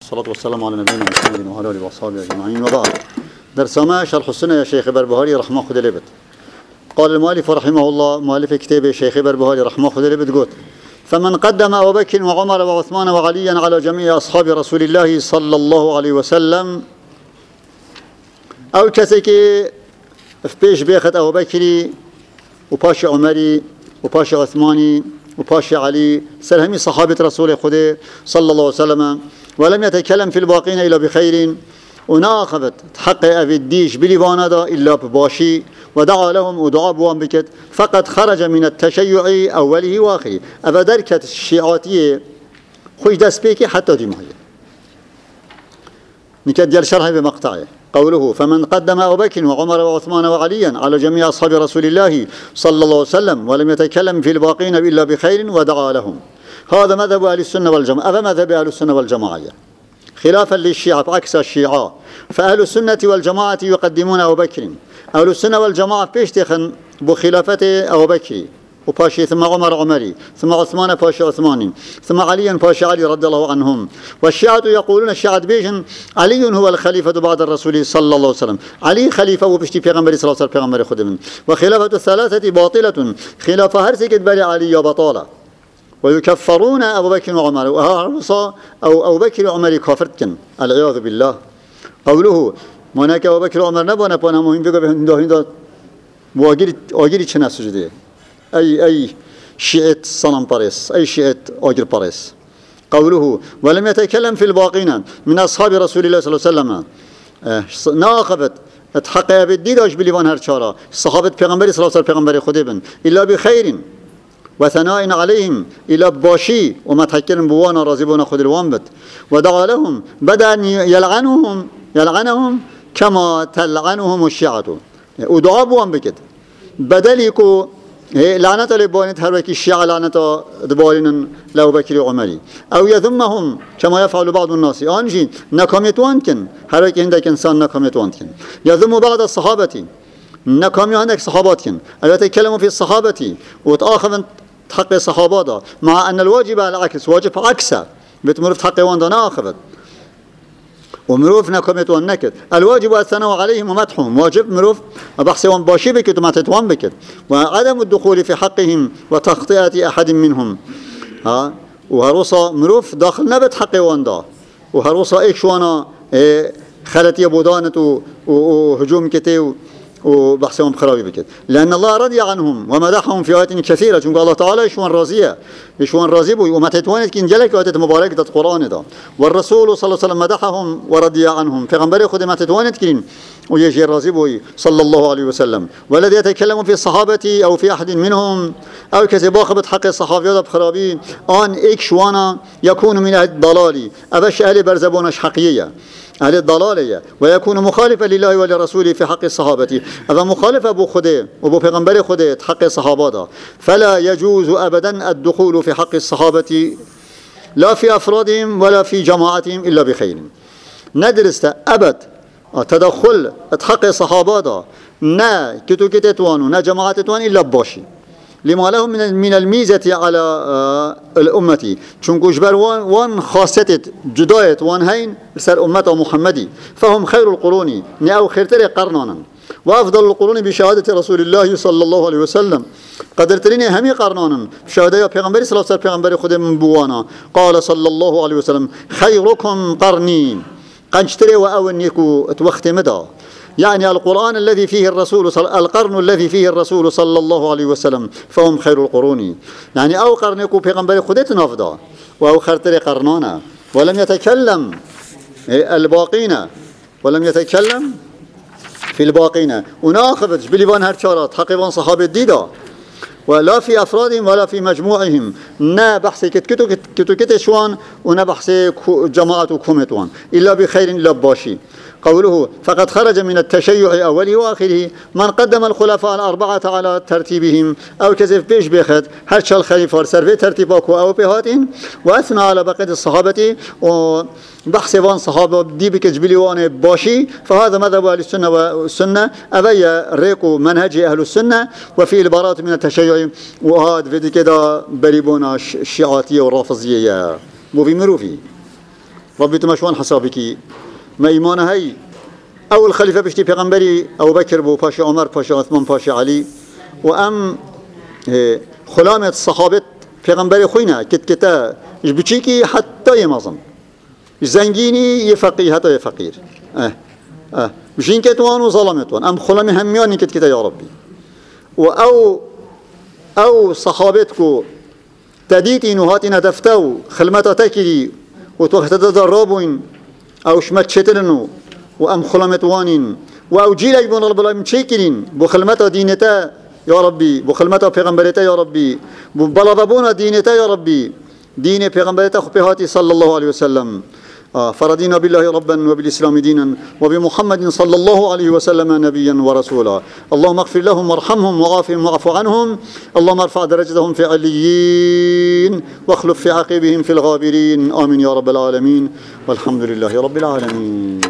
والصلاة والسلام على نبينا محمد وعلى آله وصحبه أجمعين وبعد. درس ما شرح السنة يا شيخ بربهاري رحمه خد لبت. قال المؤلف رحمه الله مؤلف كتاب شيخ بربهاري رحمه خد لبت قلت: فمن قدم أبو بكر وعمر وعثمان وعليا على جميع أصحاب رسول الله صلى الله عليه وسلم، أو كسيكي في بيش بيخت أبو بكري وباشي عمري وباشي عثماني وباشي علي سلهمي صحابة رسول خده صلى الله عليه وسلم، ولم يتكلم في الباقين إلا بخير، وناخبت حق أبي الديش بلباندا إلا بباشي، ودعا لهم ودعا بوان بكت، فقد خرج من التشيع أوله وآخره. أبا دركة الشيعاتية خوش دست بيكي حتى دي مهية نكد ديال شرحه بمقطعه. قوله: فمن قدم أبو بكر وعمر وعثمان وعليا على جميع أصحاب رسول الله صلى الله عليه وسلم، ولم يتكلم في الباقين إلا بخير ودعا لهم. هذا مذهب أهل السنة والجماعة. أبا مذهب أهل السنة والجماعة خلافا للشيعة عكس الشيعة، فأهل السنة والجماعة يقدمون أبو بكر. أهل السنة والجماعة بيشتخن بخلافة أبو بكر وباشي، ثم عمر عمري، ثم عثمان باشي عثماني، ثم علي باشي علي رضي الله عنهم. والشيعة يقولون الشيعة بيجن علي هو الخليفة بعد الرسول صلى الله عليه وسلم، علي خليفة وبشتي پیغمبر صلى الله عليه وسلم پیغمبر خدمن. وخلافة الثلاثة باطلة، خلافة هرسكت بلي علي بطالة. ويكفرون أبو بكر وعمر، وها أو بكر وعمر كافرتكن العياذ بالله. قوله: مناك أبو بكر وعمر نبونا بنا مهم بيقى بهنده واجري چنا سجده أي شيعة صنم باريس، أي شيعة أجر باريس. قوله: ولم يتكلم في الباقين من أصحاب رسول الله صلى الله عليه وسلم، ناقبت اتحقق بالديداش بليبان هرشارا صحابة پیغمبر صلى الله عليه وسلم پیغمبر خديبن إلا بخير وثناء عليهم إلا باشي ومتحكرن بوانا رازبون خد الوانبت. ودعا لهم بدأ أن يلعنهم كما تلعنهم الشيعة، ودعا بوان بكت بدليكو لعنة لبوانت هر وكي الشيعة لعنة دبارين لأبو بكر وعمري، أو يذمهم كما يفعل بعض الناس آنجين نكاميتوان كن هر وكي عندك إنسان نكاميتوان كن. يذم بعض الصحابة نكامي عندك صحابات كن، ألا يتكلموا في الصحابة وتآخذ حق الصحابة، مع أن الواجب على العكس، واجب عكسه بتمرف حق وان دانا آخذت ومروف نكمت والنكت. الواجب الثناء عليهم ومدحهم، واجب مروف بحث وان باشي بكت وما تتوان بكت، وعدم الدخول في حقهم وتخطئة أحد منهم. وهروسا مروف داخل نبت حق وان دا، وهروسا إيشوانا خلتي بودانة وهجوم كتير وبحثهم خرابي بكت، لأن الله رضي عنهم ومدحهم في آيات كثيرة. چون الله تعالى يشوان راضي بو وما تتوانت كين جلك آيات مباركة القرآن دا. والرسول صلى الله عليه وسلم مدحهم ورضي عنهم، پیغمبر خود ما تتوانت كين ويجي راضي بو صلى الله عليه وسلم. والذي يتكلم في الصحابة أو في أحد منهم أو كذا باخبت حق الصحابة بخرابي آن إكشوانا يكون من الضلال، أبش أهل برزبونش حقيقية أهل الضلالية، ويكون مخالفا لله ولرسوله في حق الصحابة. أما مخالف أبو خده وأبو پیغمبر خده حق الصحابة، فلا يجوز أبدا الدخول في حق الصحابة لا في أفرادهم ولا في جماعتهم إلا بخير. ندرست أبد تدخل حق الصحابة نا كتو كتتوانو نا جماعتتوان إلا باشي، لما لهم من الميزة على الأمة، چونكو جبر وان خاصة جداية وان هين سر أمة محمدي، فهم خير القرون نأو خيرتر قرنانا، وأفضل القرون بشهادة رسول الله صلى الله عليه وسلم. قدرترين همي قرنانا بشهادة پیغمبر صلى الله عليه وسلم پیغمبر خود من بوانا. قال صلى الله عليه وسلم: خيركم قرني، قنشتري وأونيكو توخت مدى، يعني القرآن الذي فيه القرن الذي فيه الرسول صلى الله عليه وسلم، فهم خير القرون. يعني أو قرنكو پیغمبر خودت نافدا وأو خرتر قرنانا. ولم يتكلم الباقين، ولم يتكلم في الباقين، وناخذ بليبان هرشارات حقيبان صحابة ديدا، ولا في أفرادهم ولا في مجموعهم، نا بحث كتو كتشوان ونا بحث جماعة كومتوان إلا بخير إلا باشي. قوله: فقد خرج من التشيع أوله وآخره. من قدم الخلفاء الأربعة على ترتيبهم أو كذف بيش بيخد هرشا الخليفة سرفي ترتيباكو أو بهاتين، وأثنى على بقية الصحابة وبحث وان صحابة دي بكجبلي وان باشي، فهذا مذهب أهل السنة والسنة. أبي ريكو منهج أهل السنة وفي البراءة من التشيع، وهذا فيدي كده بريبونا الشيعاتية والرافضية مو في مروفي ربي تمشوان حسابك ما إيمان هاي أو الخليفة بشتي بيغمبري أو بكر بو باشا عمر باشا عثمان باشا علي وأم خلامة الصحابة بيغمبري خوينا كت كتا بتشيكي حتى يمازن زنجيني يفقيه حتى يفقير مشين كتوان وظلمتوان أم خلامي هميان كت كتا يا ربي أو صحابتكو تديتي نهاتنا دفتو خلمتا تكري وتوقت تدربوين أو شمت شترنو وأم خلمتوانين وأو جيل يبون رب العالمين شيكرين بخلمتا دينتا يا ربي بخلمتا پیغمبرتا يا ربي بلغبونا دينتا يا ربي دين پیغمبرتا خبهاتي صلى الله عليه وسلم فرضينا بالله ربا وبالإسلام دينا وبمحمد صلى الله عليه وسلم نبيا ورسولا اللهم اغفر لهم وارحمهم وعافهم واعف عنهم اللهم ارفع درجتهم في عليين واخلف في عقبهم في الغابرين آمين يا رب العالمين والحمد لله رب العالمين.